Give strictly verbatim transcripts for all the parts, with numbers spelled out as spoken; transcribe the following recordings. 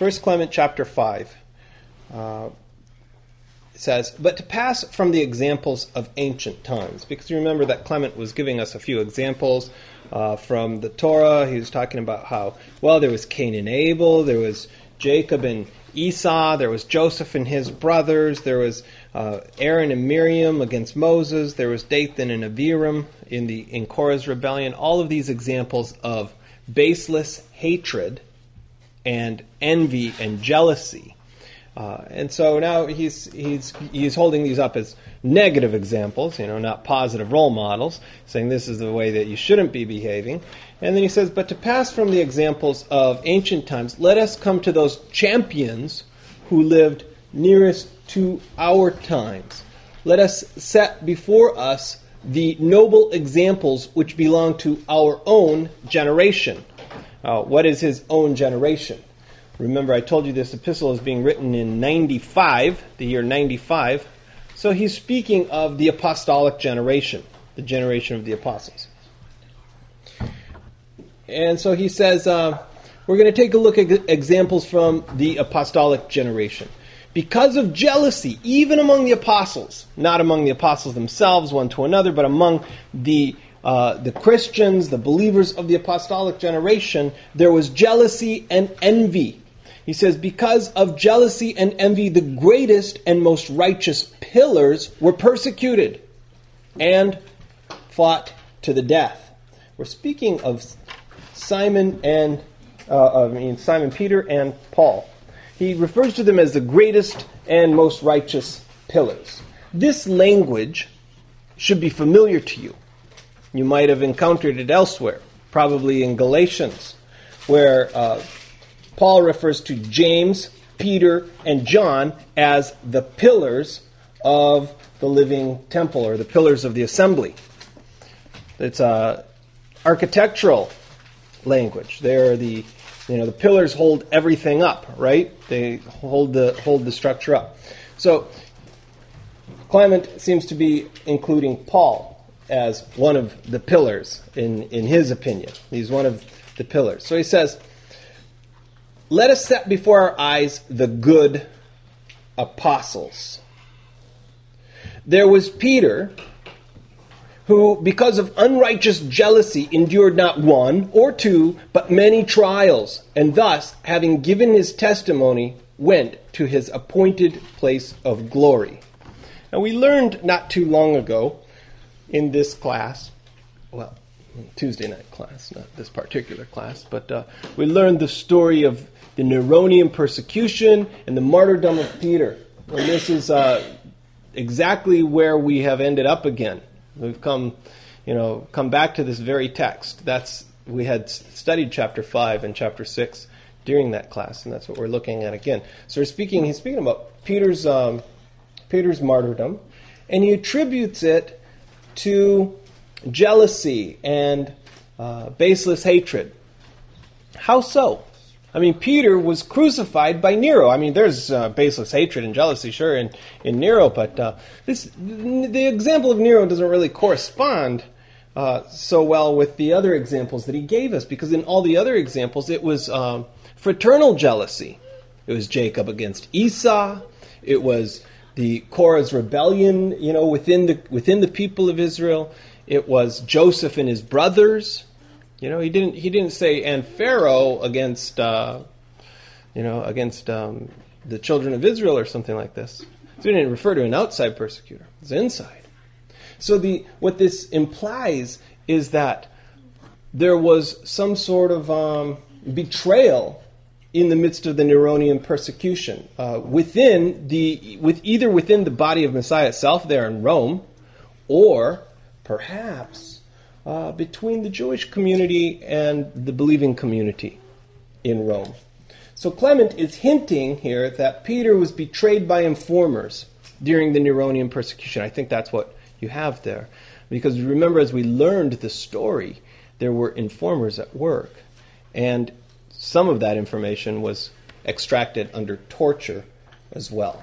First Clement chapter five. Uh, it says, but to pass from the examples of ancient times, because you remember that Clement was giving us a few examples uh, from the Torah. He was talking about how, well, there was Cain and Abel, there was Jacob and Esau, there was Joseph and his brothers, there was uh, Aaron and Miriam against Moses, there was Dathan and Abiram in the in Korah's rebellion. All of these examples of baseless hatred and envy and jealousy. Uh, and so now he's he's he's holding these up as negative examples, you know, not positive role models, saying this is the way that you shouldn't be behaving. And then he says, but to pass from the examples of ancient times, let us come to those champions who lived nearest to our times. Let us set before us the noble examples which belong to our own generation. Uh, what is his own generation? Remember, I told you this epistle is being written in ninety-five, the year ninety-five. So he's speaking of the apostolic generation, the generation of the apostles. And so he says, uh, we're going to take a look at examples from the apostolic generation. Because of jealousy, even among the apostles, not among the apostles themselves, one to another, but among the uh, the Christians, the believers of the apostolic generation, there was jealousy and envy. He says, because of jealousy and envy, the greatest and most righteous pillars were persecuted and fought to the death. We're speaking of Simon and uh, I mean Simon Peter and Paul. He refers to them as the greatest and most righteous pillars. This language should be familiar to you. You might have encountered it elsewhere, probably in Galatians, where uh, Paul refers to James, Peter, and John as the pillars of the living temple, or the pillars of the assembly. It's a architectural language. They're the, you know, the pillars hold everything up, right? They hold the hold the structure up. So Clement seems to be including Paul as one of the pillars in, in his opinion. He's one of the pillars. So he says, let us set before our eyes the good apostles. There was Peter, who, because of unrighteous jealousy, endured not one or two, but many trials, and thus, having given his testimony, went to his appointed place of glory. Now, we learned not too long ago in this class, well, Tuesday night class, not this particular class, but uh, we learned the story of the Neronian persecution and the martyrdom of Peter. And this is uh, exactly where we have ended up again. We've come, you know, come back to this very text. That's we had studied chapter five and chapter six during that class, and that's what we're looking at again. So we're speaking. He's speaking about Peter's um, Peter's martyrdom, and he attributes it to jealousy and uh, baseless hatred. How so? I mean, Peter was crucified by Nero. I mean, there's uh, baseless hatred and jealousy, sure, in, in Nero, but uh, this the example of Nero doesn't really correspond uh, so well with the other examples that he gave us, because in all the other examples, it was um, fraternal jealousy. It was Jacob against Esau. It was the Korah's rebellion, you know, within the within the people of Israel. It was Joseph and his brothers. You know, he didn't. He didn't say, and Pharaoh against, uh, you know, against um, the children of Israel or something like this. So he didn't refer to an outside persecutor. It's inside. So the what this implies is that there was some sort of um, betrayal in the midst of the Neronian persecution uh, within the with either within the body of Messiah itself there in Rome, or perhaps Uh, between the Jewish community and the believing community in Rome. So Clement is hinting here that Peter was betrayed by informers during the Neronian persecution. I think that's what you have there. Because remember, as we learned the story, there were informers at work. And some of that information was extracted under torture as well.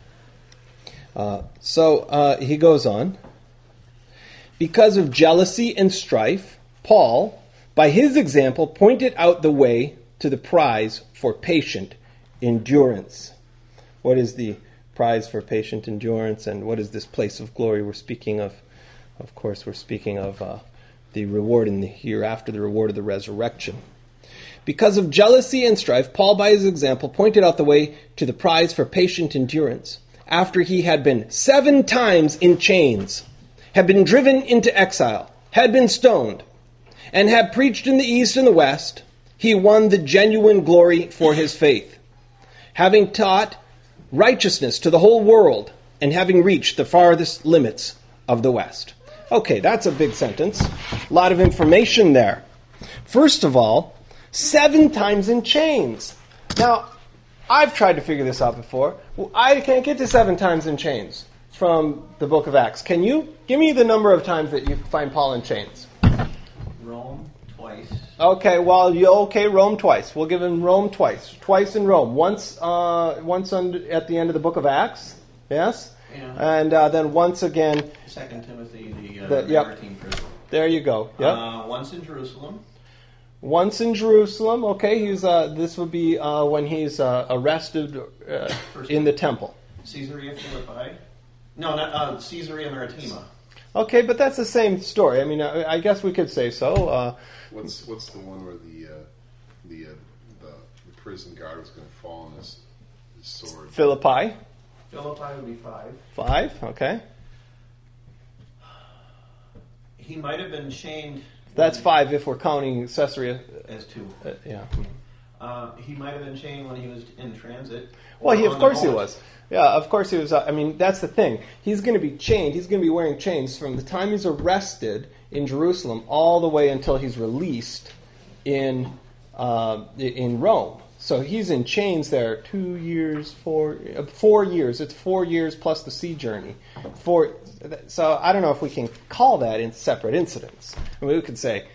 Uh, so uh, he goes on. Because of jealousy and strife, Paul, by his example, pointed out the way to the prize for patient endurance. What is the prize for patient endurance, and what is this place of glory we're speaking of? Of course, we're speaking of uh, the reward in the hereafter, the reward of the resurrection. Because of jealousy and strife, Paul, by his example, pointed out the way to the prize for patient endurance. After he had been seven times in chains, had been driven into exile, had been stoned, and had preached in the east and the west, he won the genuine glory for his faith, having taught righteousness to the whole world, and having reached the farthest limits of the west. Okay, that's a big sentence. A lot of information there. First of all, seven times in chains. Now, I've tried to figure this out before. Well, I can't get to seven times in chains from the book of Acts. Can you? Give me the number of times that you find Paul in chains. Rome twice. Okay, well, you okay, Rome twice. We'll give him Rome twice. Twice in Rome. Once uh, once on, at the end of the book of Acts. Yes? Yeah. And uh, then once again... Second Timothy, the, uh, the the yep. Maritime prison. There you go. Yep. Uh, once in Jerusalem. Once in Jerusalem, okay, he's uh, this would be uh, when he's uh, arrested uh, in the temple. Caesarea Philippi. No, not uh, Caesarea Maritima. Okay, but that's the same story. I mean, I, I guess we could say so. Uh, what's what's the one where the uh, the, uh, the the prison guard was going to fall on his, his sword? Philippi. Philippi would be five. Five, okay. He might have been chained. That's five if we're counting Caesarea. As two. Uh, yeah. Uh, he might have been chained when he was in transit. Well, he of course he boat. was. Yeah, of course he was. Uh, I mean, that's the thing. He's going to be chained. He's going to be wearing chains from the time he's arrested in Jerusalem all the way until he's released in uh, in Rome. So he's in chains there two years, four, uh, four years. It's four years plus the sea journey. Four. So I don't know if we can call that in separate incidents. I mean, we could say,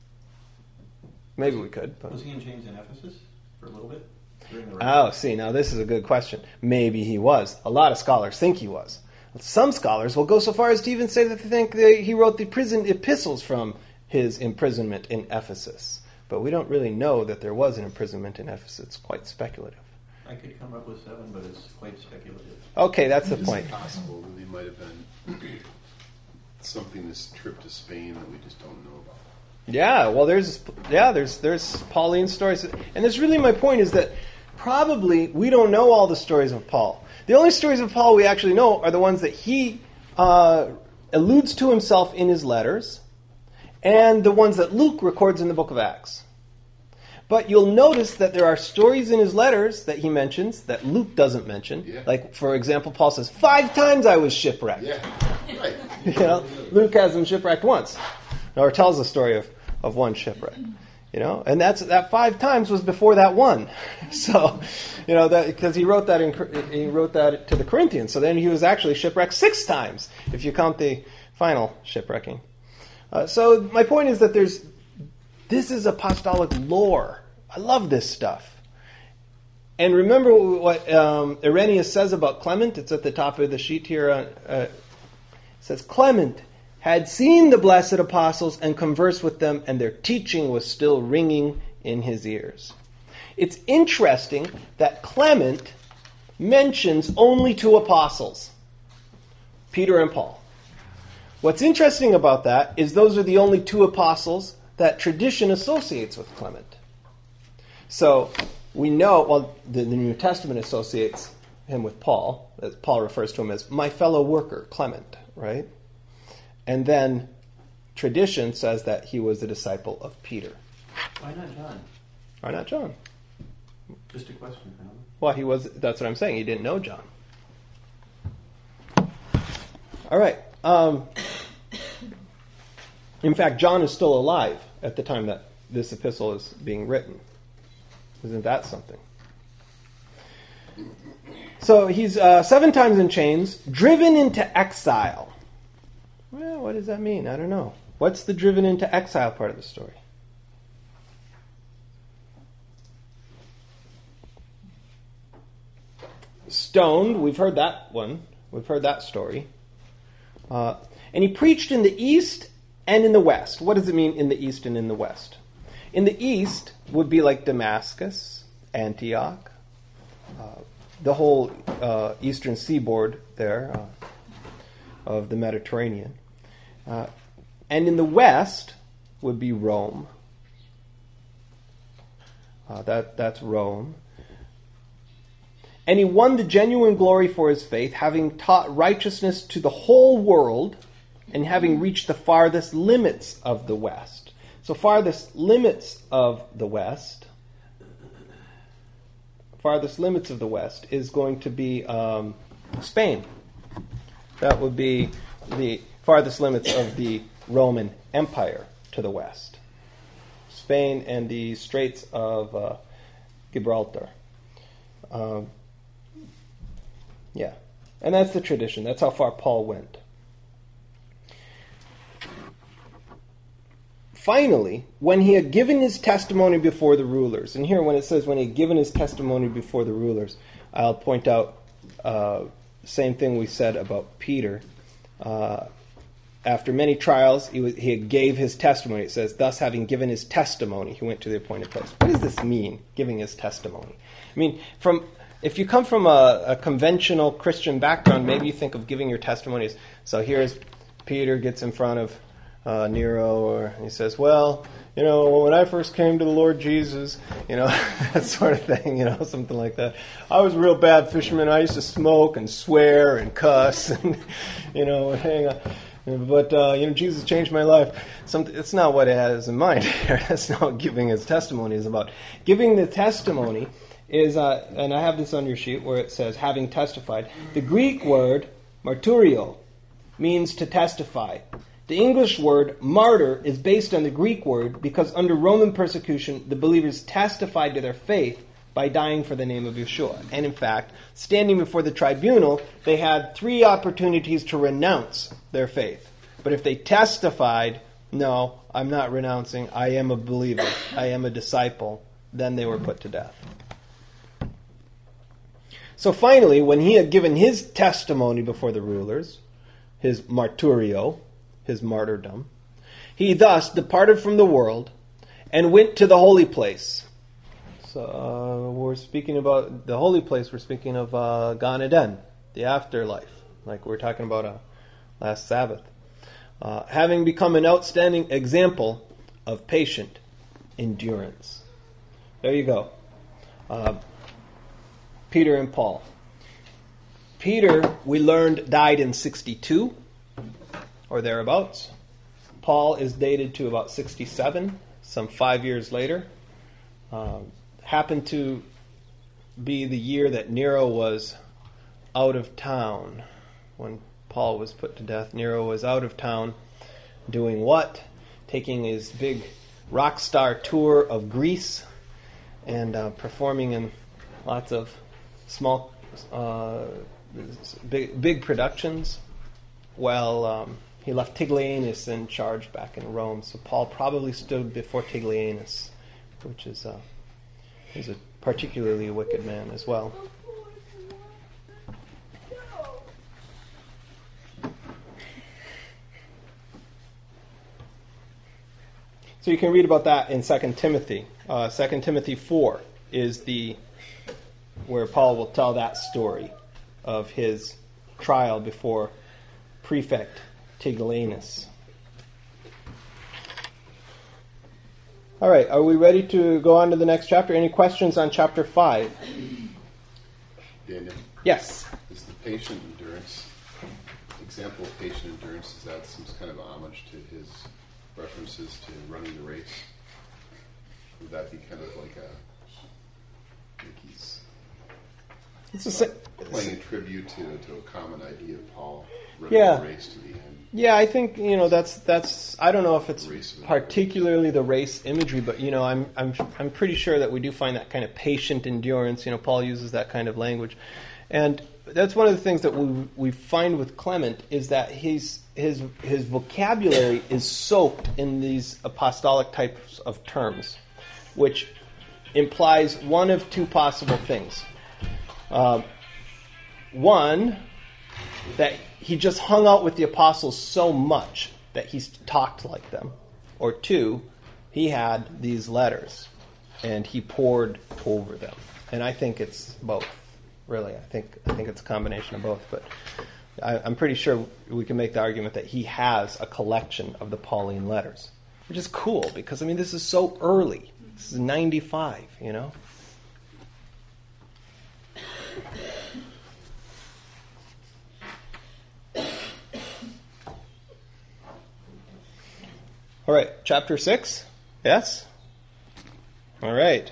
maybe we could. But. Was he in chains in Ephesus for a little bit? Oh, see, now this is a good question. Maybe he was. A lot of scholars think he was. Some scholars will go so far as to even say that they think that he wrote the prison epistles from his imprisonment in Ephesus. But we don't really know that there was an imprisonment in Ephesus. It's quite speculative. I could come up with seven, but it's quite speculative. Okay, that's the It's point. possible that he might have been something this trip to Spain that we just don't know about. Yeah, well, there's yeah, there's there's Pauline stories, and that's really my point. Is that probably we don't know all the stories of Paul. The only stories of Paul we actually know are the ones that he uh, alludes to himself in his letters, and the ones that Luke records in the book of Acts. But you'll notice that there are stories in his letters that he mentions that Luke doesn't mention. Yeah. Like, for example, Paul says, five times I was shipwrecked. Yeah, right. You know, Luke has him shipwrecked once, or tells the story of, of one shipwreck. You know, and that's that five times was before that one. So, you know, that because he wrote that in he wrote that to the Corinthians. So then he was actually shipwrecked six times if you count the final shipwrecking. Uh, so my point is that there's this is apostolic lore. I love this stuff. And remember what um, Irenaeus says about Clement? It's at the top of the sheet here. Uh, uh, it says, Clement had seen the blessed apostles and conversed with them, and their teaching was still ringing in his ears. It's interesting that Clement mentions only two apostles, Peter and Paul. What's interesting about that is those are the only two apostles that tradition associates with Clement. So we know, well, the, the New Testament associates him with Paul. As Paul refers to him as my fellow worker, Clement, right? And then tradition says that he was a disciple of Peter. Why not John? Why not John? Just a question, Colin. Well, he was. That's what I'm saying. He didn't know John. All right. Um, in fact, John is still alive at the time that this epistle is being written. Isn't that something? So he's uh, seven times in chains, driven into exile. Well, what does that mean? I don't know. What's the driven into exile part of the story? Stoned, we've heard that one. We've heard that story. Uh, and he preached in the east and in the west. What does it mean in the east and in the west? In the east would be like Damascus, Antioch, uh, the whole uh, eastern seaboard there uh, of the Mediterranean. Uh, and in the west would be Rome. Uh, that that's Rome. And he won the genuine glory for his faith, having taught righteousness to the whole world, and having reached the farthest limits of the west. So farthest limits of the west, farthest limits of the west is going to be um, Spain. That would be the farthest limits of the Roman Empire to the west. Spain and the Straits of uh, Gibraltar. Um, yeah, and that's the tradition. That's how far Paul went. Finally, when he had given his testimony before the rulers, and here when it says when he had given his testimony before the rulers, I'll point out uh, same thing we said about Peter. Uh, after many trials, he, was, he gave his testimony. It says, thus having given his testimony, he went to the appointed place. What does this mean, giving his testimony? I mean, from if you come from a, a conventional Christian background, maybe you think of giving your testimonies. So here's Peter gets in front of uh, Nero, or he says, well, you know, when I first came to the Lord Jesus, you know, that sort of thing, you know, something like that. I was a real bad fisherman. I used to smoke and swear and cuss and, you know, hang on. But, uh, you know, Jesus changed my life. Something, it's not what it has in mind here. That's not what giving his testimony is about. Giving the testimony is, uh, and I have this on your sheet where it says, having testified. The Greek word, marturio, means to testify. The English word martyr is based on the Greek word because under Roman persecution, the believers testified to their faith by dying for the name of Yeshua. And in fact, standing before the tribunal, they had three opportunities to renounce their faith. But if they testified, no, I'm not renouncing, I am a believer, I am a disciple, then they were put to death. So finally, when he had given his testimony before the rulers, his marturio, his martyrdom, he thus departed from the world and went to the holy place. So uh, we're speaking about the holy place, we're speaking of uh, Gan Eden, the afterlife, like we were talking about uh, last Sabbath. Uh, having become an outstanding example of patient endurance. There you go. Uh, Peter and Paul. Peter, we learned, died in sixty-two or thereabouts. Paul is dated to about sixty-seven, some five years later. Um, happened to be the year that Nero was out of town. When Paul was put to death, Nero was out of town doing what? Taking his big rock star tour of Greece and uh, performing in lots of small, uh, big, big productions. Well, um, he left Tigellinus in charge back in Rome. So Paul probably stood before Tigellinus, which is uh, he's a particularly wicked man as well. So you can read about that in Second Timothy. Uh, Second Timothy four is the where Paul will tell that story of his trial before Prefect Tigellinus. All right, are we ready to go on to the next chapter? Any questions on chapter five? Daniel? Yes. Is the patient endurance, example of patient endurance, is that some kind of homage to his references to running the race? Would that be kind of like a, like he's It's a, playing a tribute to, to a common idea of Paul running Yeah. the race to the end? Yeah, I think, you know, that's that's I don't know if it's Race of particularly the race imagery, but you know, I'm I'm I'm pretty sure that we do find that kind of patient endurance. You know, Paul uses that kind of language. And that's one of the things that we we find with Clement is that his his his vocabulary is soaked in these apostolic types of terms, which implies one of two possible things. Uh, one, that he just hung out with the apostles so much that he talked like them. Or two, he had these letters and he pored over them. And I think it's both, really. I think I think it's a combination of both. But I, I'm pretty sure we can make the argument that he has a collection of the Pauline letters, which is cool because, I mean, this is so early. This is ninety-five, you know? All right, chapter six? Yes? All right.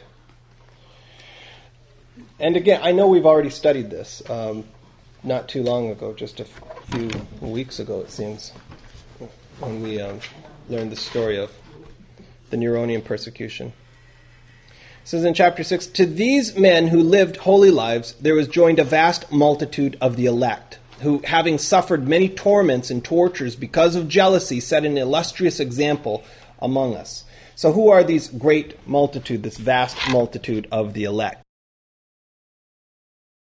And again, I know we've already studied this um, not too long ago, just a f- few weeks ago, it seems, when we um, learned the story of the Neronian persecution. It says in chapter six, "To these men who lived holy lives, there was joined a vast multitude of the elect, who, having suffered many torments and tortures because of jealousy, set an illustrious example among us." So who are these great multitude, this vast multitude of the elect?